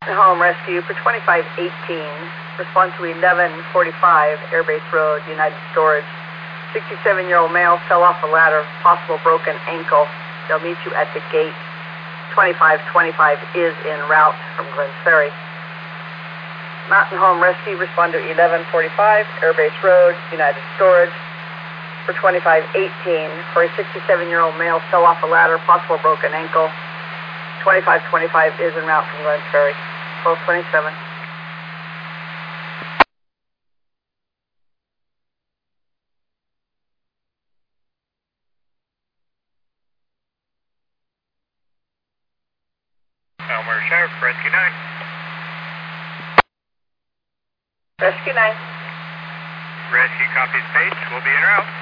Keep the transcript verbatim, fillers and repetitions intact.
Home rescue for twenty-five eighteen. Respond to eleven forty-five Airbase Road, United Storage. sixty-seven-year-old male fell off a ladder, possible broken ankle. They'll meet you at the gate. twenty-five twenty-five is en route from Glenns Ferry. Mountain Home Rescue, respond to eleven forty-five Airbase Road, United Storage. For twenty-five eighteen, for a sixty-seven-year-old male fell off a ladder, possible broken ankle. twenty-five twenty-five is en route from Glenns Ferry. twelve twenty-seven. Elmer Sheriff, Rescue nine. Rescue nine. Rescue copies page, we'll be en route.